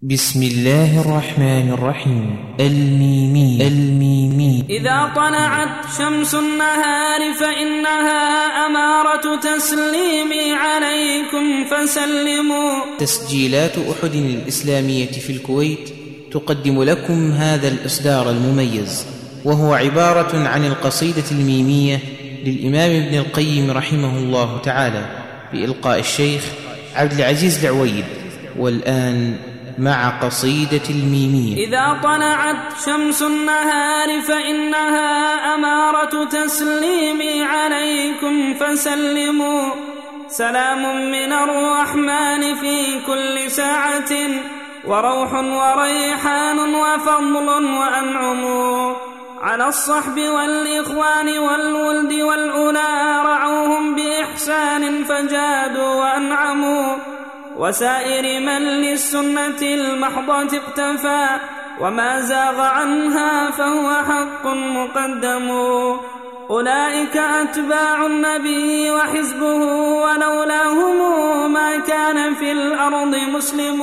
بسم الله الرحمن الرحيم. الميمي إذا طلعت شمس النهار فإنها أمارة تسليمي عليكم فسلموا. تسجيلات أحد الإسلامية في الكويت تقدم لكم هذا الإصدار المميز، وهو عبارة عن القصيدة الميمية للإمام ابن القيم رحمه الله تعالى بإلقاء الشيخ عبد العزيز العويد. والآن مع قصيدة الميمية. إذا طلعت شمس النهار فإنها أمارة تسليمي عليكم فسلموا. سلام من الرحمن في كل ساعة، وروح وريحان وفضل وأنعم على الصحب والإخوان والولد والأولى، رعوهم بإحسان فجادوا وأنعموا، وسائر من للسنة المحضة اقتفى، وما زاغ عنها فهو حق مقدم. أولئك أتباع النبي وحزبه، ولولاهم ما كان في الأرض مسلم،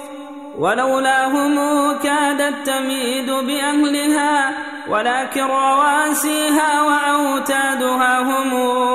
ولولاهم كادت تميد بأهلها، ولكن رواسيها وأوتادها هم،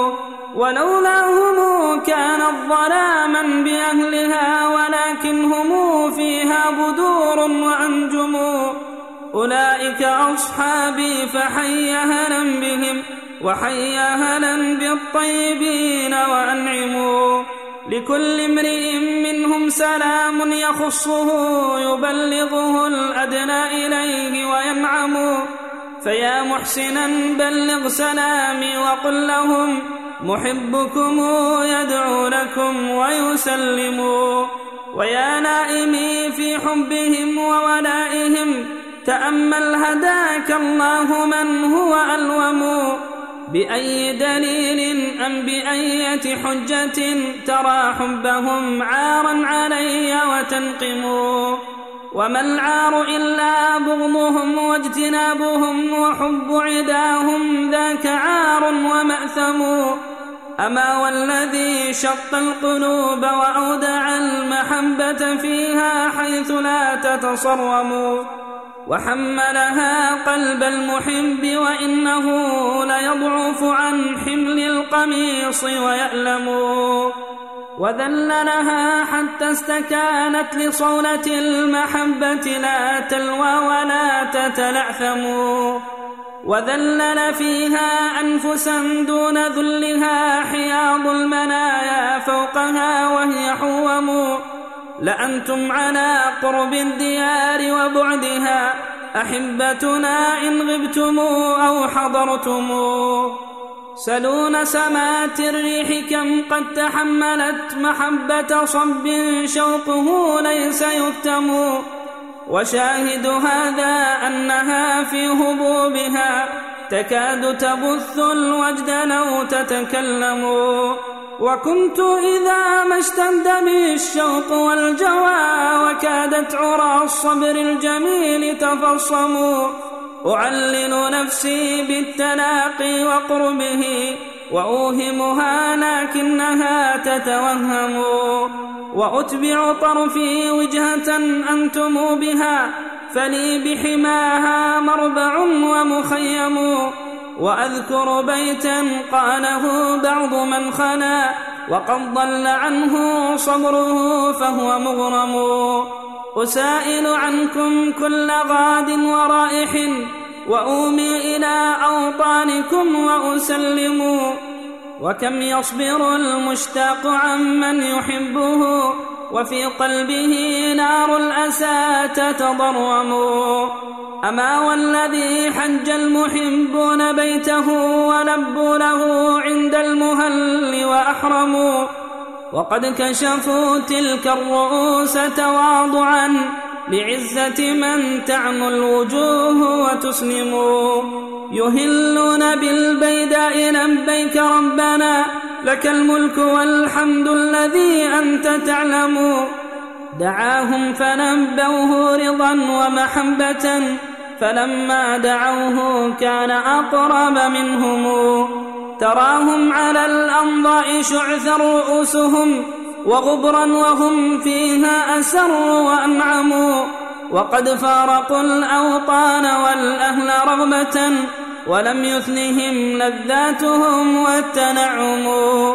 ولولاهم كانت ظلاما بأهلها، ولكن هم فيها بدور وأنجم. أولئك أصحابي فحي هلا بهم، وحي هلا بالطيبين وأنعموا. لكل امرئ منهم سلام يخصه، يبلغه الأدنى إليه وينعم. فيا محسنا بلغ سلامي وقل لهم، محبكم يدعو لكم ويسلم. ويا نائمي في حبهم وولائهم، تأمل هداك الله من هو ألوم. بأي دليل أم بأية حجة ترى حبهم عارا علي وتنقم؟ وما العار إلا بغضهم واجتنابهم، وحب عداهم ذاك عار ومأثم. أما والذي شق القلوب وأودع المحبة فيها حيث لا تتصرم، وحملها قلب المحب وإنه ليضعف عن حمل القميص ويألم، وذللها حتى استكانت لصولة المحبة، لا تلوى ولا تتلعثم، وذلل فيها أنفسا دون ذلها، حياض المنايا فوقها وهي حوم. لأنتم على قرب الديار وبعدها أحبتنا إن غبتم أو حضرتم. سلوا نسمات الريح كم قد تحملت، محبة صب شوقه ليس يكتم. وشاهد هذا أنها في هبوبها تكاد تبث الوجد لو تتكلم. وكنت إذا ما اشتد بي الشوق والجوى، وكادت عرى الصبر الجميل تفصم، أعلل نفسي بالتلاقي وقربه، وأوهمها لكنها تتوهم، وأتبع طرفي وجهة أنتم بها، فلي بحماها مربع ومخيم. وأذكر بيتا قاله بعض من خلا، وقد ضل عنه صبره فهو مغرم. أسائل عنكم كل غاد ورائح، وأومي إلى أوطانكم وأسلم. وكم يصبر المشتاق عمن يحبه، وفي قلبه نار الأسى تتضرم. أما والذي حج المحبون بيته، ولبوا له عند المهل وأحرموا، وقد كشفوا تلك الرؤوس تواضعا لعزة من تعنو الوجوه وتسلم. يهلون بالبيداء لبيك ربنا، لك الملك والحمد الذي أنت تعلم. دعاهم فنبوه رضا ومحبة، فلما دعوه كان أقرب منهم. تراهم على الأنضاء شعثا رؤوسهم، وغبرا وهم فيها أسر وأنعموا. وقد فارقوا الأوطان والأهل رغبة ولم يثنهم لذاتهم والتنعم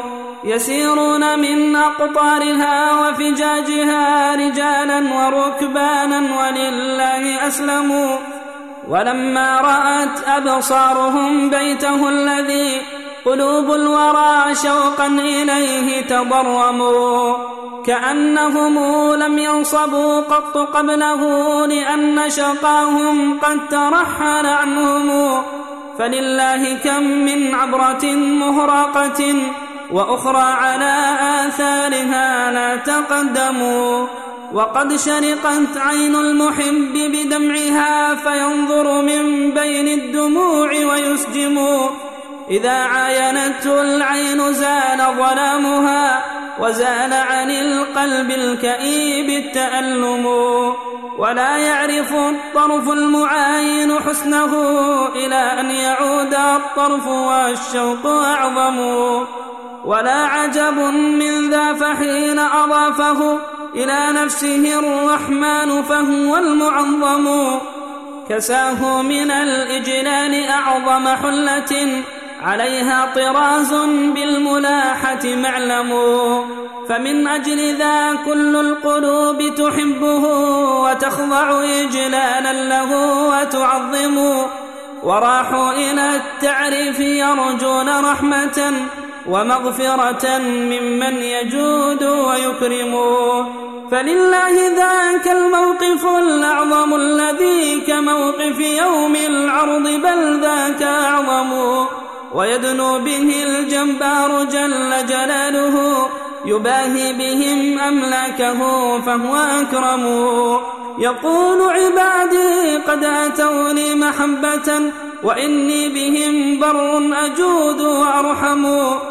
يسيرون من أقطارها وفجاجها رجالا وركبانا ولله أسلموا ولما رأت أبصارهم بيته الذي قلوب الورى شوقا إليه تضرموا كأنهم لم ينصبوا قط قبله لأن شقاهم قد ترحل عنهم فلله كم من عبرة مهرقة وأخرى على آثارها لا تقدموا وقد شرقت عين المحب بدمعها فينظر من بين الدموع ويسجم إذا عاينته العين زال ظلامها وزال عن القلب الكئيب التألم ولا يعرف الطرف المعاين حسنه إلى أن يعود الطرف والشوق أعظم ولا عجب من ذا فحين أضافه إلى نفسه الرحمن فهو المعظم كساه من الإجلال أعظم حلة عليها طراز بالملاحة معلم فمن أجل ذا كل القلوب تحبه وتخضع إجلالا له وتعظم وراحوا إلى التعريف يرجون رحمة ومغفرة ممن يجود ويكرم فلله ذاك الموقف الأعظم الذي كموقف يوم العرض بل ذاك أعظم ويدنو به الجبار جل جلاله يباهي بهم أملاكه فهو أكرم يقول عبادي قد أتوني محبة وإني بهم بر أجود وأرحم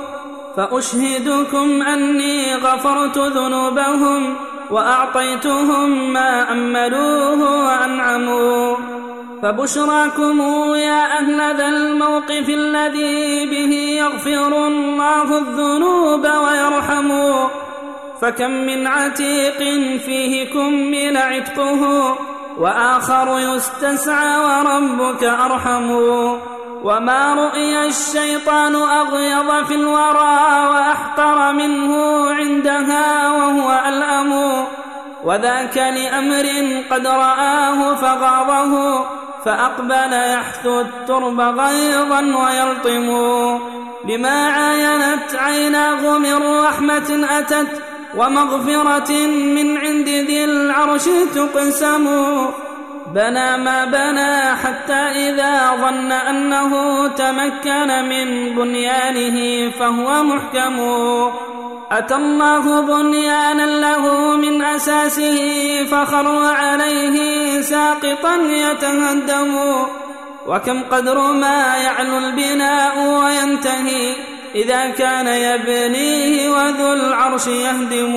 فأشهدكم أني غفرت ذنوبهم وأعطيتهم ما أملوه وأنعموا فبشراكم يا أهل ذا الموقف الذي به يغفر الله الذنوب ويرحم فكم من عتيق فيه كمل عتقه وآخر يستسعى وربك أرحم وما رؤي الشيطان أغيظ في الورى وأحقر منه عندها وهو ألأم وذاك لأمر قد رآه فغاضه فأقبل يحثو الترب غيظا ويلطم لما عاينت عيناه من رحمة أتت ومغفرة من عند ذي العرش تقسم بنى ما بنى حتى إذا ظن أنه تمكن من بنيانه فهو محكم أتى الله بنيانا له من أساسه فخر عليه ساقطا يتهدم وكم قدر ما يعلو البناء وينتهي إذا كان يبنيه وذو العرش يهدم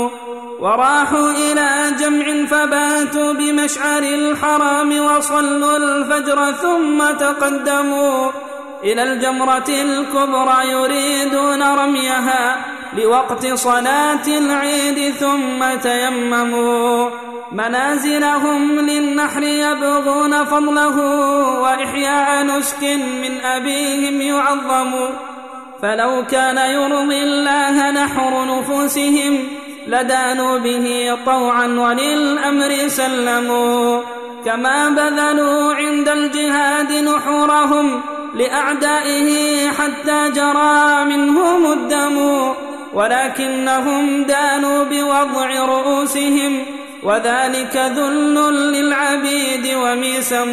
وراحوا إلى جمع فباتوا بمشعر الحرام وصلوا الفجر ثم تقدموا إلى الجمرة الكبرى يريدون رميها لوقت صلاة العيد ثم تيمموا منازلهم للنحر يبغون فضله وإحياء نسك من أبيهم يعظم فلو كان يرضي الله نحر نفوسهم لدانوا به طوعا وللأمر سلموا كما بذلوا عند الجهاد نحورهم لأعدائه حتى جرى منهم الدم ولكنهم دانوا بوضع رؤوسهم وذلك ذل للعبيد وميسم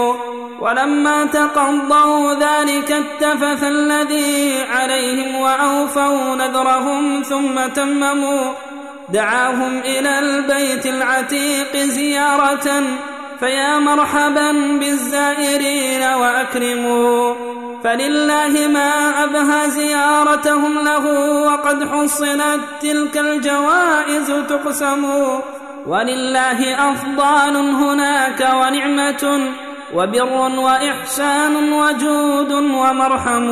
ولما تقضوا ذلك التفث الذي عليهم وأوفوا نذرهم ثم تمموا دعاهم إلى البيت العتيق زيارة فيا مرحبا بالزائرين وأكرموا فلله ما أبهى زيارتهم له وقد حصلت تلك الجوائز تقسم ولله أفضال هناك ونعمة وبر وإحسان وجود ومرحم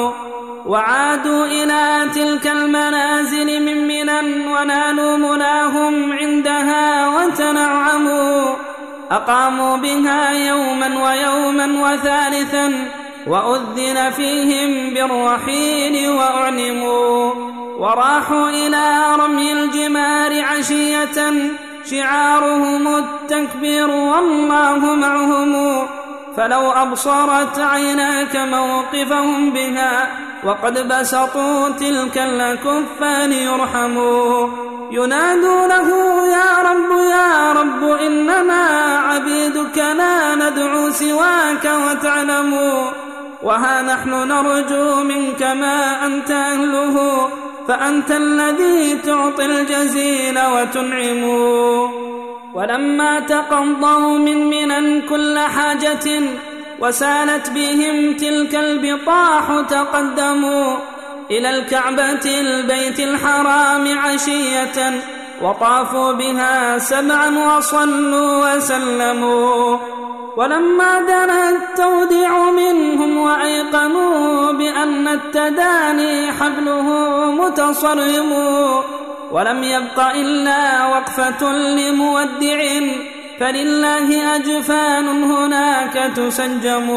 وعادوا إلى تلك المنازل من منى ونالوا مناهم عندها وتنعموا أقاموا بها يوما ويوما وثالثا وأذن فيهم بالرحيل وأعلموا وراحوا إلى رمي الجمار عشية شعارهم التكبير والله معهم فلو أبصرت عيناك موقفهم بها وقد بسطوا تلك الكفان يرحموا ينادونه يا رب إننا عبيدك لا ندعو سواك وتعلموا وها نحن نرجو منك ما أنت أهله فأنت الذي تعطي الجزيل وتنعم ولما تقضوا من منى كل حاجة وسالت بهم تلك البطاح تقدموا إلى الكعبة البيت الحرام عشية وطافوا بها 7 وصلوا وسلموا ولما دنا التوديع منهم وأيقنوا بأن التداني حبله متصرم ولم يبق إلا وقفة لمودع فلله أجفان هناك تسجم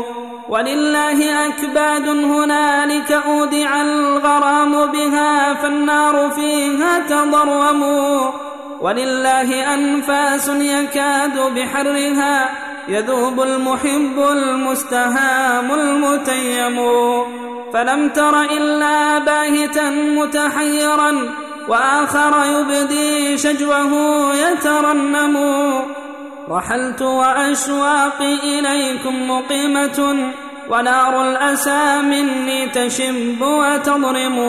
ولله أكباد هنالك أودع الغرام بها فالنار فيها تضرم ولله أنفاس يكاد بحرها يذوب المحب المستهام المتيم فلم تر إلا باهتا متحيرا وآخر يبدي شجوه يترنم رحلت وأشواقي إليكم مقيمة ونار الأسى مني تشب وتضرم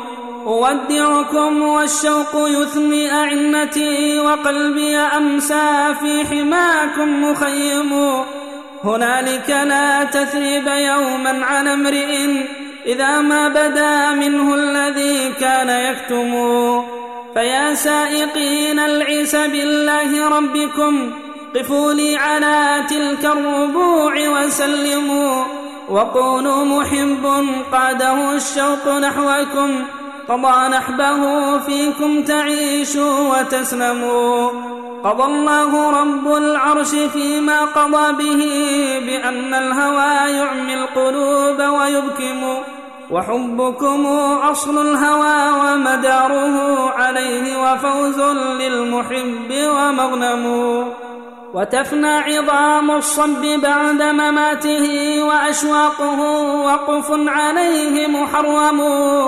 أودعكم والشوق يثني أعنتي وقلبي أمسى في حماكم مخيم هنالك لا تثريب يوما على امرئ إذا ما بدا منه الذي كان يكتم فيا سائقين العيس بالله ربكم قفوا لي على تلك الربوع وسلموا وقولوا محب قاده الشوق نحوكم قضى نحبه فيكم تعيشوا وتسلموا قضى الله رب العرش فيما قضى به بأن الهوى يعمي القلوب ويبكم وحبكم أصل الهوى ومداره عليه وفوز للمحب ومغنم وتفنى عظام الصب بعد مماته وأشواقه وقف عليه محرم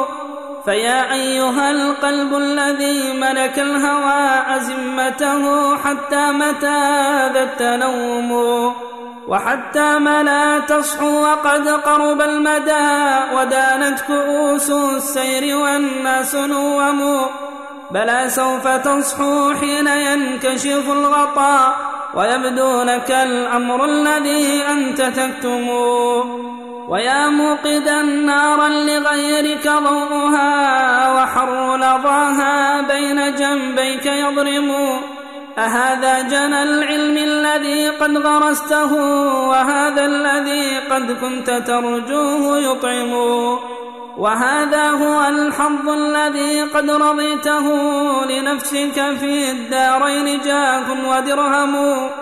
فيا أيها القلب الذي ملك الهوى أزمته حتى متى ذا التنوم وحتى ما لا تصحو وقد قرب المدى ودانت كؤوس السير والناس نوم بلى سوف تصحو حين ينكشف الغطاء ويبدو لك الأمر الذي أنت تكتم ويا موقدا نارا لغيرك ضوءها وحر لظاها بين جنبيك يضرم أهذا جنى العلم الذي قد غرسته وهذا الذي قد كنت ترجوه يطعم وهذا هو الحظ الذي قد رضيته لنفسك في الدارين جاه ودرهم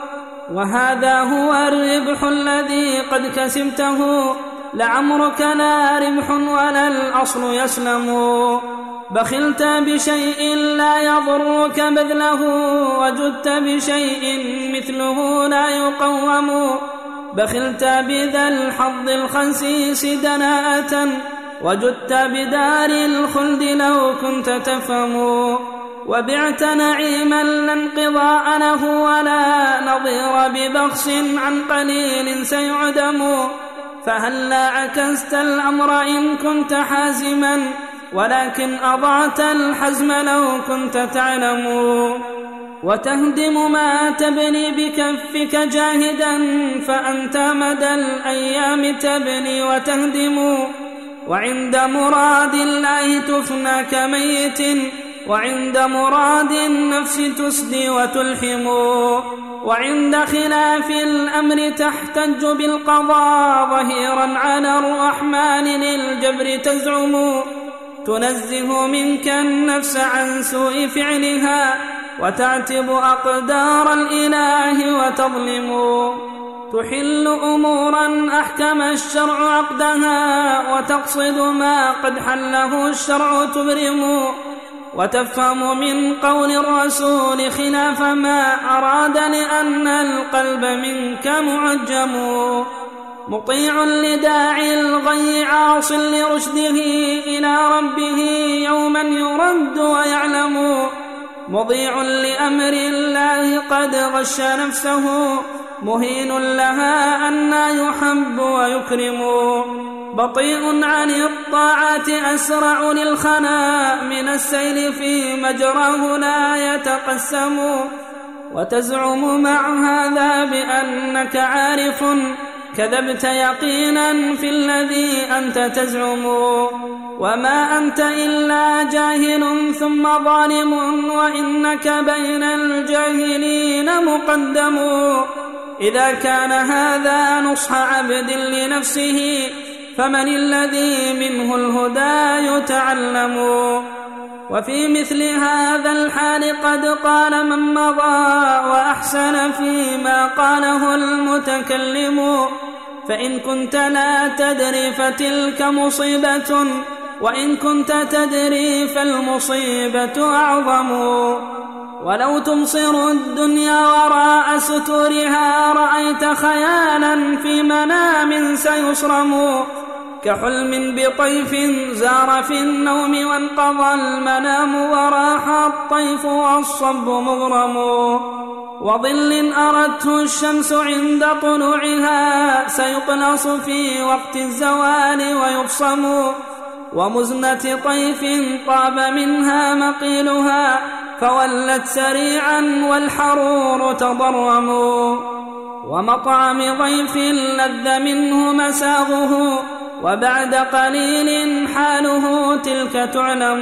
وهذا هو الربح الذي قد كسبته لعمرك لا ربح ولا الأصل يسلم بخلت بشيء لا يضرك بذله وجدت بشيء مثله لا يقوم بخلت بذا الحظ الخسيس دناءة وجدت بدار الخلد لو كنت تفهم وبعت نعيما لا انقضاء له ولا نظير ببخس عن قليل سيعدم فهلا عكست الأمر إن كنت حازما ولكن أضعت الحزم لو كنت تعلم وتهدم ما تبني بكفك جاهدا فأنت مدى الأيام تبني وتهدم وعند مراد الله تفنى كميت وعند مراد النفس تسدي وتلحم وعند خلاف الأمر تحتج بالقضاء ظهيرا على الرحمن للجبر تزعم تنزه منك النفس عن سوء فعلها وتعتب أقدار الإله وتظلم تحل أمورا أحكم الشرع عقدها وتقصد ما قد حله الشرع تبرم وتفهم من قول الرسول خلاف ما أراد لأن القلب منك معجم مطيع لداعي الغي عاص لرشده إلى ربه يوما يرد ويعلم مضيع لأمر الله قد غش نفسه مهين لها أن يحب ويكرم بطيء عن الطاعات أسرع للخنا من السيل في مجراه لا يتقسم وتزعم مع هذا بأنك عارف كذبت يقينا في الذي أنت تزعم وما أنت إلا جاهل ثم ظالم وإنك بين الجاهلين مقدم إذا كان هذا نصح عبد لنفسه فمن الذي منه الهدى يتعلم وفي مثل هذا الحال قد قال من مضى وأحسن فيما قاله المتكلم فإن كنت لا تدري فتلك مصيبة وإن كنت تدري فالمصيبة أعظم ولو تبصر الدنيا وراء ستورها رأيت خيالا في منام سيصرم كحلم بطيف زار في النوم وانقضى المنام وراح الطيف والصب مغرم وظل أردته الشمس عند طلوعها سيقلص في وقت الزوال ويبصم ومزنة طيف طاب منها مقيلها فولت سريعا والحرور تضرم ومطعم ضيف لذ منه مساغه وبعد قليل حاله تلك تعلم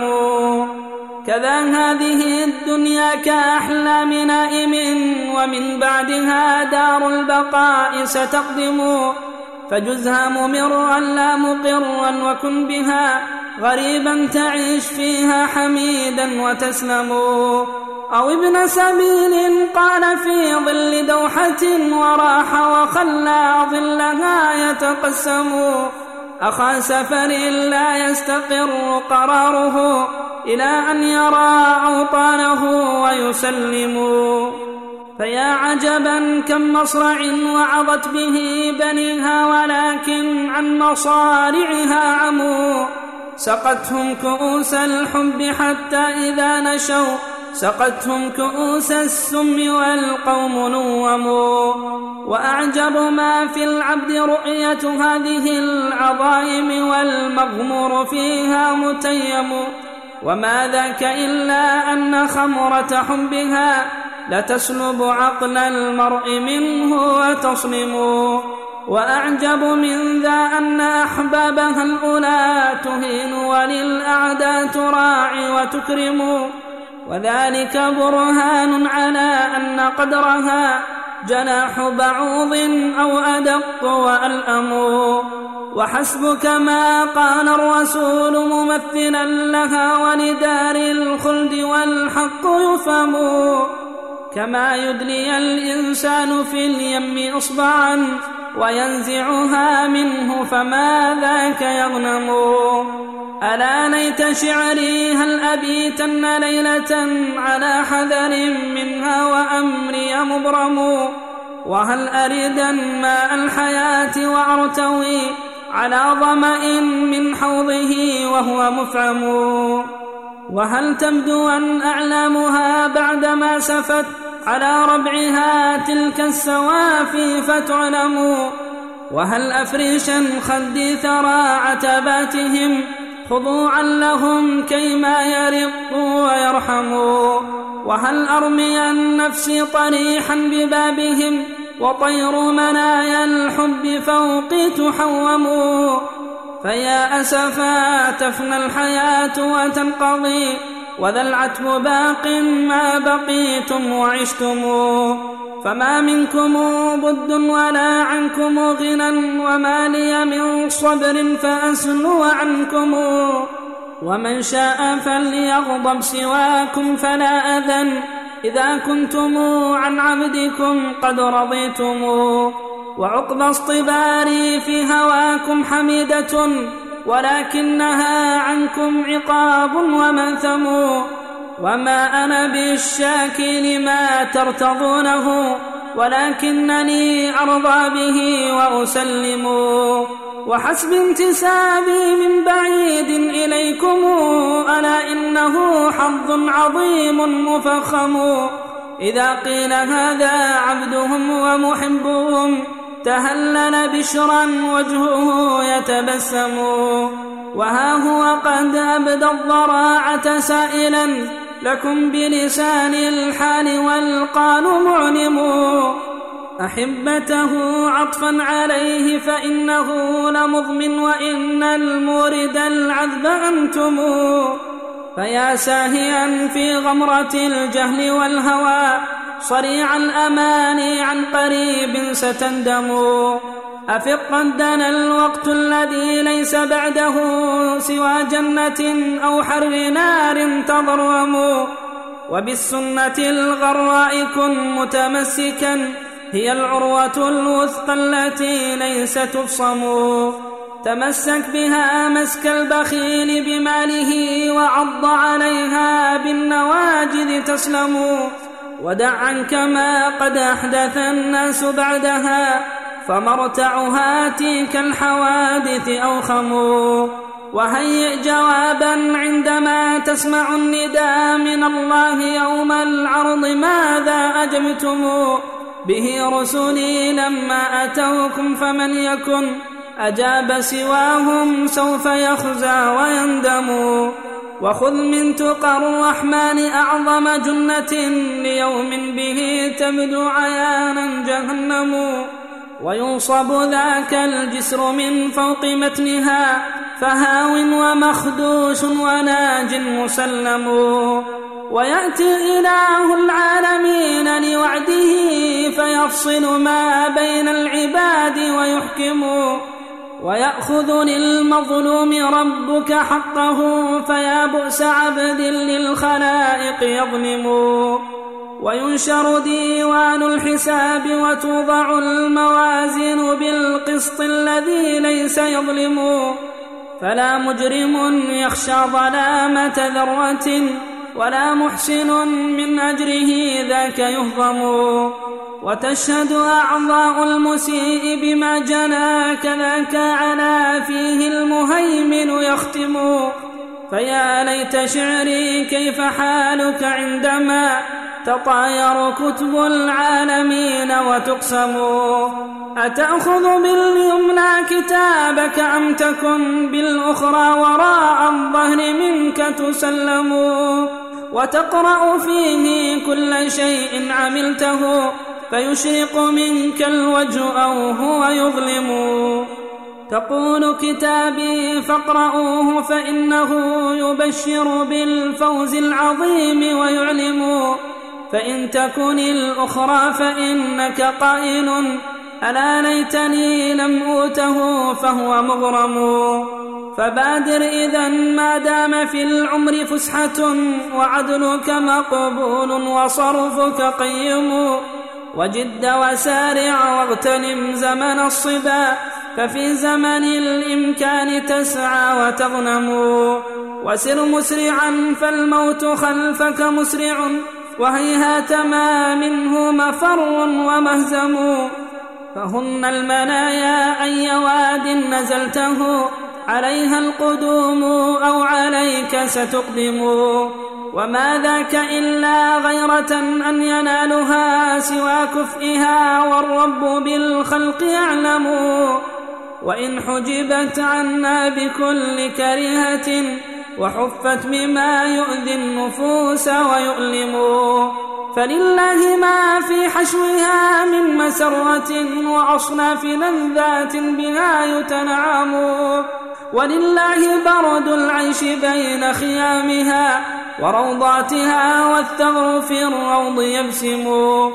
كذا هذه الدنيا كأحلام نائم ومن بعدها دار البقاء ستقدم فجزها ممرا لا مقرا وكن بها غريبا تعيش فيها حميدا وتسلم أو ابن سبيل قال في ظل دوحة وراح وخلى ظلها يتقسم أخا سفر لا يستقر قراره إلى أن يرى أوطانه ويسلم فيا عجبا كم مصرع وعظت به بنيها ولكن عن مصارعها عموا سقتهم كؤوس الحب حتى إذا نشوا سقتهم كؤوس السم والقوم نوموا وأعجب ما في العبد رؤية هذه العظائم والمغمور فيها متيم وما ذاك إلا أن خمرة حبها لتسلب عقل المرء منه وتصنم وأعجب من ذا أن أحبابها الأولى تهين وللأعداء تراعي وتكرم وذلك برهان على أن قدرها جناح بعوض أو أدق وألأم وحسبك ما قال الرسول ممثلا لها ولدار الخلد والحق يفهم كما يدلي الإنسان في اليم إصبعا وينزعها منه فما ذاك يغنم ألا ليت شعري هل أبيتن ليلة على حذر منها وأمري مبرم وهل أريدا ماء الحياة وأرتوي على ظمأ من حوضه وهو مفعم وهل تبدو أن أعلامها بعدما سفت على ربعها تلك السوافي فتعلم وهل أفريشا خدي ثرى عتباتهم خضوعا لهم كيما يرقوا ويرحموا وهل أرمي النفس طريحا ببابهم وطير منايا الحب فوقي تحوم فيا أسفا تفنى الحياة وتنقضي وذا العتب باق ما بقيتم وعشتم فما منكم بد ولا عنكم غنى وما لي من صبر فأسلو عنكم ومن شاء فليغضب سواكم فلا أذن إذا كنتم عن عبدكم قد رضيتم. وعقبى اصطباري في هواكم حميدة، ولكنها عنكم عقاب ومنثم. وما أنا بالشاكي لما ترتضونه، ولكنني أرضى به وأسلم. وحسب انتسابي من بعيد إليكم، ألا إنه حظ عظيم مفخم. إذا قيل هذا عبدهم ومحبهم، تهلل بشرا وجهه يتبسم. وها هو قد أبدى الضراعة سائلا لكم بلسان الحال والقال معلم. أحبته عطفا عليه فإنه لمضمن، وإن المورد العذب أنتم. فيا ساهيا في غمرة الجهل والهوى، صريع الأمان عن قريب ستندم. أفق قد دنا الوقت الذي ليس بعده سوى جنة أو حر نار تضرم. وبالسنة الغراء كن متمسكا، هي العروة الوثقى التي ليس تفصم. تمسك بها مسك البخيل بماله، وعض عليها بالنواجذ تسلم. ودع عنك ما قد أحدث الناس بعدها، فمرتعها تلك الحوادث أوخم. وهيئ جوابا عندما تسمع النداء من الله يوم العرض، ماذا أجبتم به رسلي لما أتوكم؟ فمن يكن أجاب سواهم سوف يخزى ويندم. وخذ من تقى الرحمن أعظم جنة، ليوم به تبدو عيانا جهنم. وينصب ذاك الجسر من فوق متنها، فهاو ومخدوش وناج مسلم. ويأتي إله العالمين لوعده، فيفصل ما بين العباد ويحكم. ويأخذ للمظلوم ربك حقه، فيا بؤس عبد للخلائق يظلم. وينشر ديوان الحساب، وتوضع الموازين بالقسط الذي ليس يظلم. فلا مجرم يخشى ظلامة ذرة، ولا محسن من أجره ذاك يهضم. وتشهد أعضاء المسيء بما جنى، كذاك على فيه المهيمن يختم. فيا ليت شعري كيف حالك عندما تطاير كتب العالمين وتقسم. أتأخذ باليمنى كتابك أم تكن بالأخرى وراء الظهر منك تسلم. وتقرأ فيه كل شيء عملته، فيشرق منك الوجه أو هو يظلم. تقول كتابي فاقرؤوه، فإنه يبشر بالفوز العظيم ويعلم. فإن تكن الأخرى فإنك قائل، ألا ليتني لم أوته، فهو مغرم. فبادر إذن ما دام في العمر فسحة، وعدلك مقبول وصرفك قيم. وجد وسارع واغتنم زمن الصبا، ففي زمن الإمكان تسعى وتغنم. وسر مسرعا فالموت خلفك مسرع، وهيهات ما منه مفر ومهزم. فهن المنايا أي واد نزلته، عليها القدوم أو عليك ستقدم. وما ذاك إلا غيرة أن ينالها سوى كفئها، والرب بالخلق يعلم. وإن حجبت عنا بكل كريهة، وحفت بما يؤذي النفوس ويؤلم، فلله ما في حشوها من مسرة، وأصناف لذات بها يتنعم. ولله برد العيش بين خيامها، وروضاتها والثغر في الروض يبسم.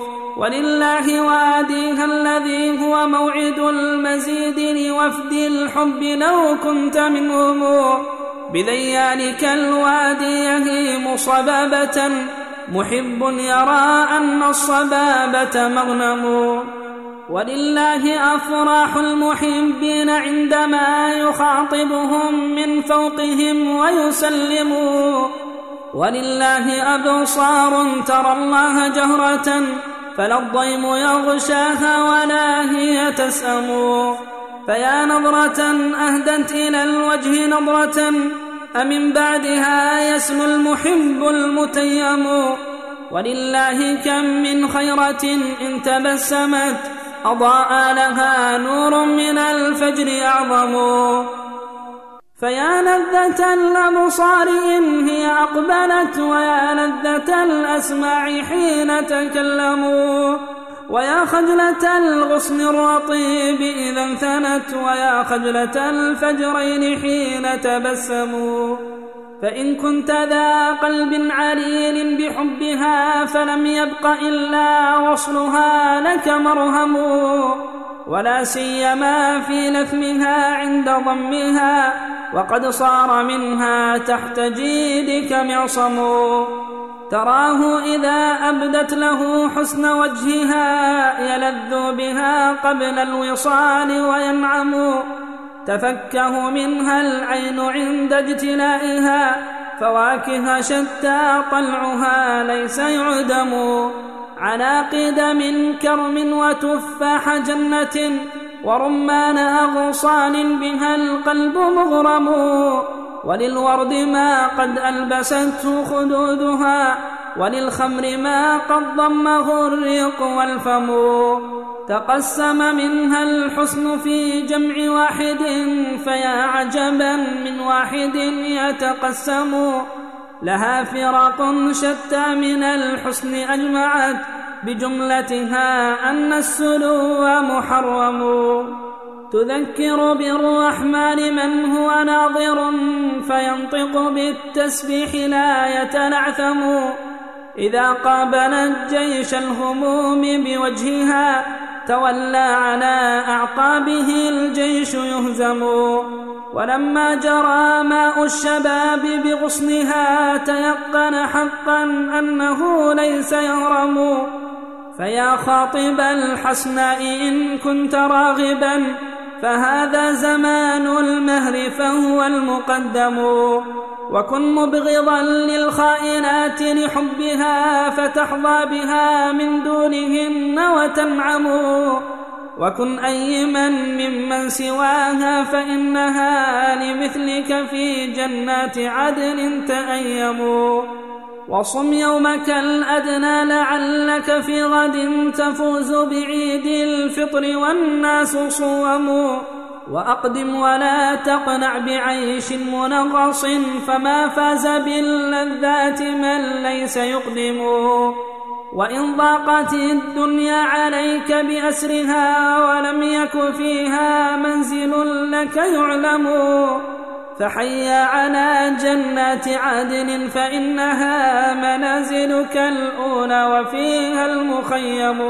ولله واديها الذي هو موعد المزيد، لوفد الحب لو كنت منهم. بذيالك الوادي يهيم صبابة، محب يرى أن الصبابة مغنم. ولله أفراح المحبين عندما يخاطبهم من فوقهم ويسلموا. ولله أبصار ترى الله جهرة فلا الضيم يغشاها ولا هي تسأم. فيا نظرة أهدت إلى الوجه نظرة أمن بعدها يسمو المحب المتيم. ولله كم من خيرة إن تبسمت أضاء لها نور من الفجر أعظم. فيا لذة الأبصار إن هي أقبلت ويا لذة الأسماع حين تكلموا. ويا خجلة الغصن الرطيب إذا انثنت ويا خجلة الفجرين حين تبسموا. فإن كنت ذا قلب عليل بحبها فلم يبق إلا وصلها لك مرهم. ولا سيما في لثمها عند ضمها وقد صار منها تحت جيدك معصم. تراه إذا أبدت له حسن وجهها يلذ بها قبل الوصال وينعم. تفكه منها العين عند اجتلائها فواكه شتى طلعها ليس يعدم. عناقيد من كرم وتفاح جنة ورمان أغصان بها القلب مغرم. وللورد ما قد ألبسته خدودها وللخمر ما قد ضمه الريق والفم. تقسم منها الحسن في جمع واحد فيا عجبا من واحد يتقسم. لها فرق شتى من الحسن أجمعت بجملتها أن السلو محرم. تذكر بالرحمن من هو ناظر فينطق بالتسبيح لا يتلعثم. إذا قابلت جيش الهموم بوجهها تولى على أعقابه الجيش يهزم. ولما جرى ماء الشباب بغصنها تيقن حقا أنه ليس يهرم. فيا خاطب الحسناء إن كنت راغبا فهذا زمان المهر فهو المقدم. وكن مبغضا للخائنات لحبها فتحظى بها من دونهن وتنعم. وكن أيما ممن سواها فإنها لمثلك في جنات عدن تأيم. وصم يومك الأدنى لعلك في غد تفوز بعيد الفطر والناس صوم. وأقدم ولا تقنع بعيش منغص فما فاز باللذات من ليس يقدم. وإن ضاقت الدنيا عليك بأسرها ولم يك فيها منزل لك يعلم فحيا على جنات عدن فإنها منازلك الأولى وفيها المخيم.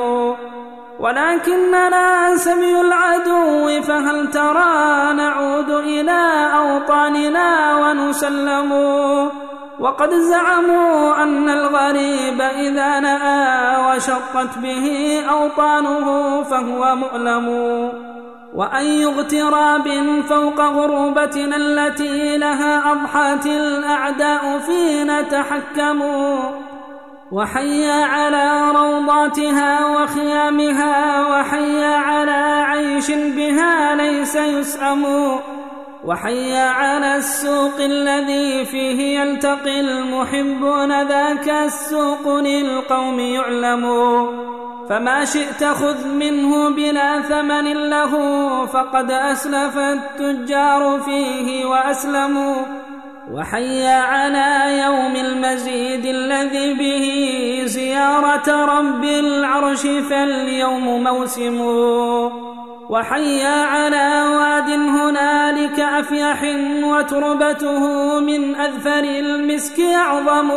ولكننا سمي العدو فهل ترى نعود إلى أوطاننا ونسلم. وقد زعموا أن الغريب إذا نأى وشقت به أوطانه فهو مؤلم. وأي اغتراب فوق غربتنا التي لها أضحت الأعداء فينا تحكموا. وحيا على روضاتها وخيامها وحيا على عيش بها ليس يسأم. وحيا على السوق الذي فيه يلتقي المحبون ذاك السوق للقوم يعلم. فما شئت خذ منه بلا ثمن له فقد أسلف التجار فيه وأسلموا. وحيا على يوم المزيد الذي به زيارة رب العرش فاليوم موسم. وحيا على واد هنالك أفيح وتربته من أذفر المسك أعظم.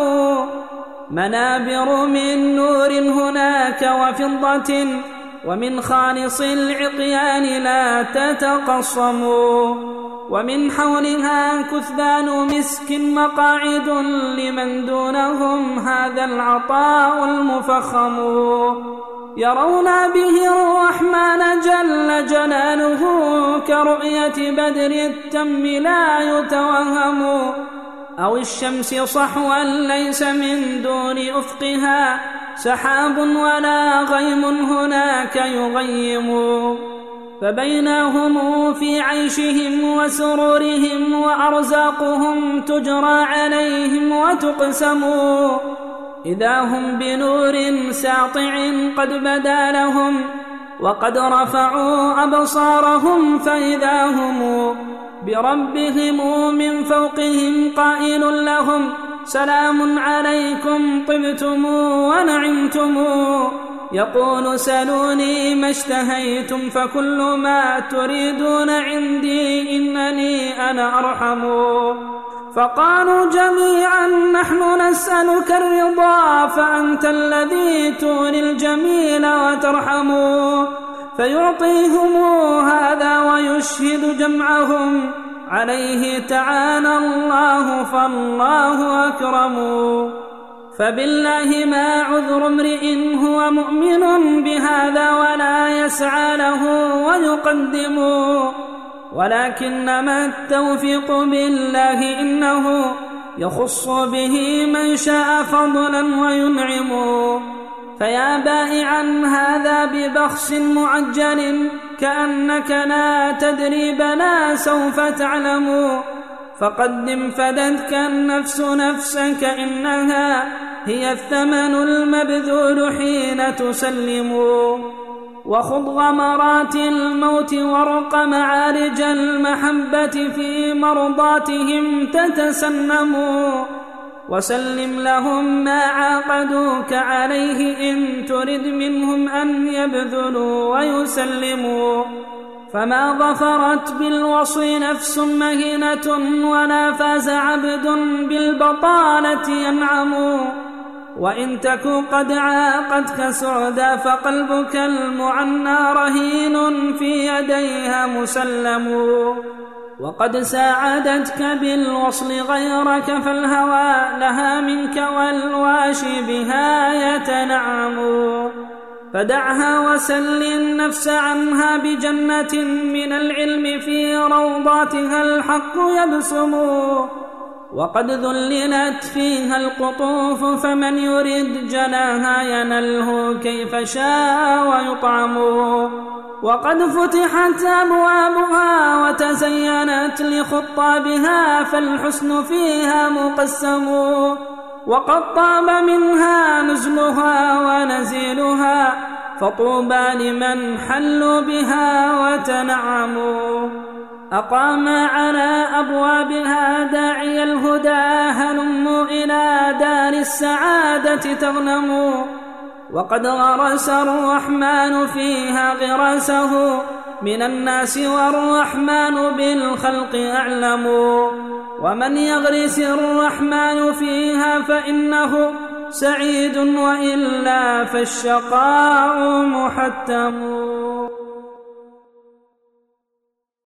منابر من نور هناك وفضة ومن خالص العقيان لا تتقصم. ومن حولها كثبان مسك مقاعد لمن دونهم هذا العطاء المفخم يرون به الرحمن جل جلاله كرؤية بدر التم لا يتوهم أو الشمس صحوا ليس من دون أفقها سحاب ولا غيم هناك يغيم فبينهم في عيشهم وسرورهم وأرزاقهم تجرى عليهم وتقسم إذا هم بنور ساطع قد بدا لهم وقد رفعوا أبصارهم فإذا هم بربهم من فوقهم قائل لهم سلام عليكم طبتم ونعمتم يقول سلوني ما اشتهيتم فكل ما تريدون عندي إنني أنا أرحم فقالوا جميعا نحن نسألك الرضا فأنت الذي تولي الجميل وترحم فيعطيهم هذا ويشهد جمعهم عليه تعالى الله فالله أكرم فبالله ما عذر امرئ هو مؤمن بهذا ولا يسعى له ويقدم ولكنما التوفيق بالله إنه يخص به من شاء فضلا وينعم فيا بائعا هذا ببخس معجل كأنك لا تدري بلا سوف تعلم فقدم فدتك النفس نفسك إنها هي الثمن المبذول حين تسلم وخذ غمرات الموت وارق معارج المحبة في مرضاتهم تتسنم وسلم لهم ما عاقدوك عليه إن ترد منهم أن يبذلوا ويسلموا فما ظفرت بالوصي نفس مهينة ولا فاز عبد بالبطالة ينعم وإن تك قد عاقدك سعدا فقلبك المعنى رهين في يديها مسلم وقد ساعدتك بالوصل غيرك فالهوى لها منك والواشي بها يتنعم فدعها وسل النفس عنها بجنة من العلم في روضاتها الحق يبسم وقد ذللت فيها القطوف فمن يرد جناها ينله كيف شاء ويطعم وقد فتحت أبوابها وتزينت لخطابها فالحسن فيها مقسم وقد طاب منها نزلها ونزيلها فطوبى لمن حلوا بها وتنعموا أقام على أبوابها داعي الهدى هلموا إلى دار السعادة تغنموا وقد غرس الرحمن فيها غرسه من الناس والرحمن بالخلق أعلم ومن يغرس الرحمن فيها فإنه سعيد وإلا فالشقاء محتم